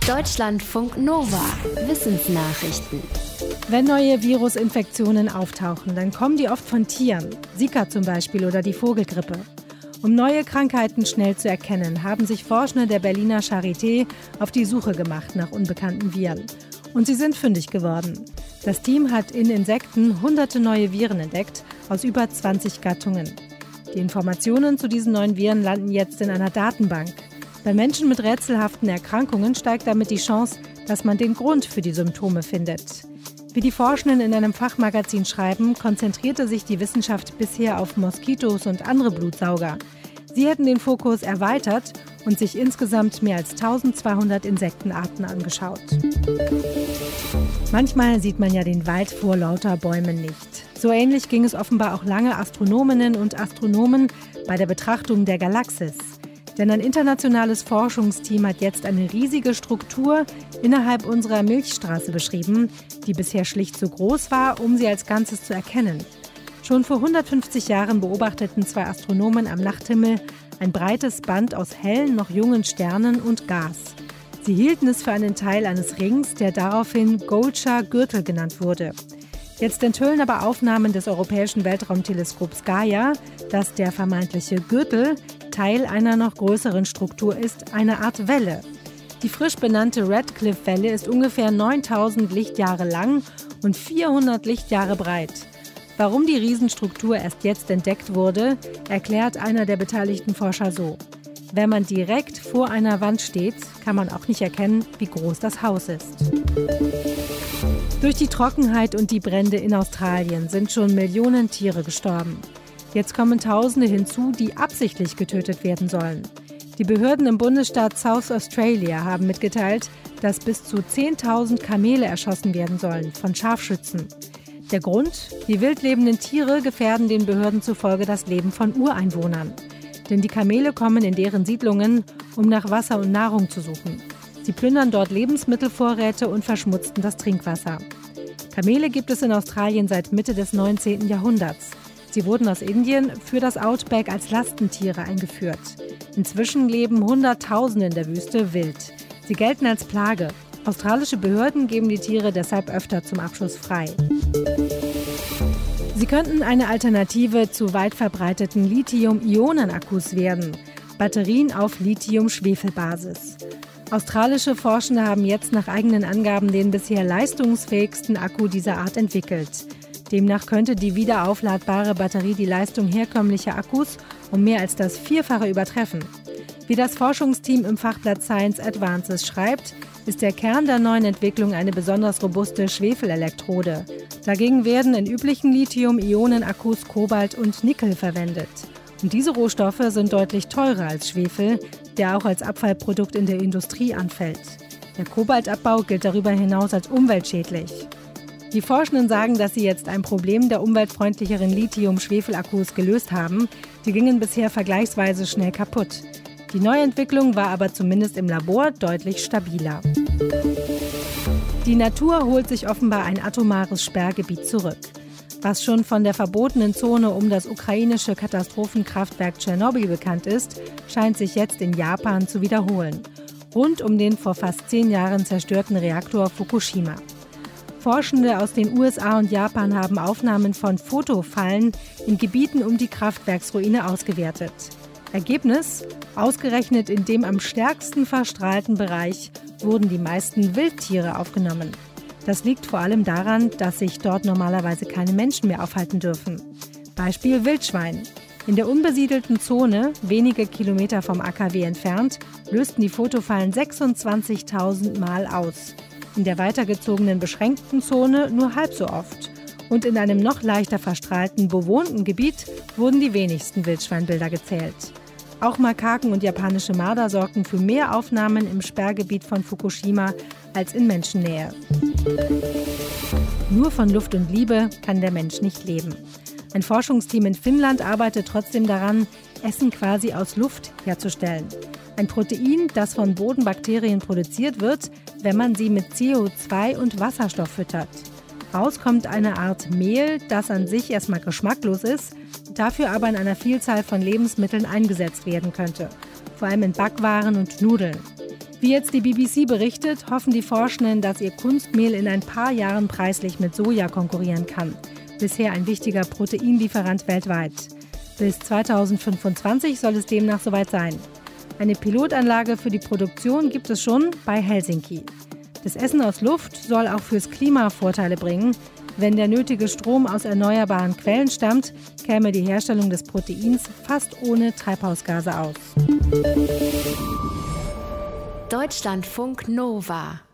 Deutschlandfunk Nova. Wissensnachrichten. Wenn neue Virusinfektionen auftauchen, dann kommen die oft von Tieren. Zika zum Beispiel oder die Vogelgrippe. Um neue Krankheiten schnell zu erkennen, haben sich Forschende der Berliner Charité auf die Suche gemacht nach unbekannten Viren. Und sie sind fündig geworden. Das Team hat in Insekten hunderte neue Viren entdeckt, aus über 20 Gattungen. Die Informationen zu diesen neuen Viren landen jetzt in einer Datenbank. Bei Menschen mit rätselhaften Erkrankungen steigt damit die Chance, dass man den Grund für die Symptome findet. Wie die Forschenden in einem Fachmagazin schreiben, konzentrierte sich die Wissenschaft bisher auf Moskitos und andere Blutsauger. Sie hätten den Fokus erweitert und sich insgesamt mehr als 1200 Insektenarten angeschaut. Manchmal sieht man ja den Wald vor lauter Bäumen nicht. So ähnlich ging es offenbar auch lange Astronominnen und Astronomen bei der Betrachtung der Galaxis. Denn ein internationales Forschungsteam hat jetzt eine riesige Struktur innerhalb unserer Milchstraße beschrieben, die bisher schlicht zu groß war, um sie als Ganzes zu erkennen. Schon vor 150 Jahren beobachteten zwei Astronomen am Nachthimmel ein breites Band aus hellen, noch jungen Sternen und Gas. Sie hielten es für einen Teil eines Rings, der daraufhin Goldscher Gürtel genannt wurde. Jetzt enthüllen aber Aufnahmen des europäischen Weltraumteleskops Gaia, dass der vermeintliche Gürtel Teil einer noch größeren Struktur ist, eine Art Welle. Die frisch benannte Redcliffe-Welle ist ungefähr 9000 Lichtjahre lang und 400 Lichtjahre breit. Warum die Riesenstruktur erst jetzt entdeckt wurde, erklärt einer der beteiligten Forscher so: Wenn man direkt vor einer Wand steht, kann man auch nicht erkennen, wie groß das Haus ist. Durch die Trockenheit und die Brände in Australien sind schon Millionen Tiere gestorben. Jetzt kommen Tausende hinzu, die absichtlich getötet werden sollen. Die Behörden im Bundesstaat South Australia haben mitgeteilt, dass bis zu 10.000 Kamele erschossen werden sollen von Scharfschützen. Der Grund? Die wildlebenden Tiere gefährden den Behörden zufolge das Leben von Ureinwohnern. Denn die Kamele kommen in deren Siedlungen, um nach Wasser und Nahrung zu suchen. Sie plündern dort Lebensmittelvorräte und verschmutzen das Trinkwasser. Kamele gibt es in Australien seit Mitte des 19. Jahrhunderts. Sie wurden aus Indien für das Outback als Lastentiere eingeführt. Inzwischen leben Hunderttausende in der Wüste wild. Sie gelten als Plage. Australische Behörden geben die Tiere deshalb öfter zum Abschuss frei. Sie könnten eine Alternative zu weit verbreiteten Lithium-Ionen-Akkus werden. Batterien auf Lithium-Schwefel-Basis. Australische Forschende haben jetzt nach eigenen Angaben den bisher leistungsfähigsten Akku dieser Art entwickelt. Demnach könnte die wiederaufladbare Batterie die Leistung herkömmlicher Akkus um mehr als das Vierfache übertreffen. Wie das Forschungsteam im Fachblatt Science Advances schreibt, ist der Kern der neuen Entwicklung eine besonders robuste Schwefelelektrode. Dagegen werden in üblichen Lithium-Ionen-Akkus Kobalt und Nickel verwendet. Und diese Rohstoffe sind deutlich teurer als Schwefel, der auch als Abfallprodukt in der Industrie anfällt. Der Kobaltabbau gilt darüber hinaus als umweltschädlich. Die Forschenden sagen, dass sie jetzt ein Problem der umweltfreundlicheren Lithium-Schwefel-Akkus gelöst haben. Die gingen bisher vergleichsweise schnell kaputt. Die Neuentwicklung war aber zumindest im Labor deutlich stabiler. Die Natur holt sich offenbar ein atomares Sperrgebiet zurück. Was schon von der verbotenen Zone um das ukrainische Katastrophenkraftwerk Tschernobyl bekannt ist, scheint sich jetzt in Japan zu wiederholen. Rund um den vor fast 10 Jahren zerstörten Reaktor Fukushima. Forschende aus den USA und Japan haben Aufnahmen von Fotofallen in Gebieten um die Kraftwerksruine ausgewertet. Ergebnis? Ausgerechnet in dem am stärksten verstrahlten Bereich wurden die meisten Wildtiere aufgenommen. Das liegt vor allem daran, dass sich dort normalerweise keine Menschen mehr aufhalten dürfen. Beispiel Wildschwein. In der unbesiedelten Zone, wenige Kilometer vom AKW entfernt, lösten die Fotofallen 26.000 Mal aus. In der weitergezogenen beschränkten Zone nur halb so oft. Und in einem noch leichter verstrahlten, bewohnten Gebiet wurden die wenigsten Wildschweinbilder gezählt. Auch Makaken und japanische Marder sorgten für mehr Aufnahmen im Sperrgebiet von Fukushima als in Menschennähe. Nur von Luft und Liebe kann der Mensch nicht leben. Ein Forschungsteam in Finnland arbeitet trotzdem daran, Essen quasi aus Luft herzustellen. Ein Protein, das von Bodenbakterien produziert wird, wenn man sie mit CO2 und Wasserstoff füttert. Raus kommt eine Art Mehl, das an sich erstmal geschmacklos ist, dafür aber in einer Vielzahl von Lebensmitteln eingesetzt werden könnte, vor allem in Backwaren und Nudeln. Wie jetzt die BBC berichtet, hoffen die Forschenden, dass ihr Kunstmehl in ein paar Jahren preislich mit Soja konkurrieren kann. Bisher ein wichtiger Proteinlieferant weltweit. Bis 2025 soll es demnach soweit sein. Eine Pilotanlage für die Produktion gibt es schon bei Helsinki. Das Essen aus Luft soll auch fürs Klima Vorteile bringen. Wenn der nötige Strom aus erneuerbaren Quellen stammt, käme die Herstellung des Proteins fast ohne Treibhausgase aus. Deutschlandfunk Nova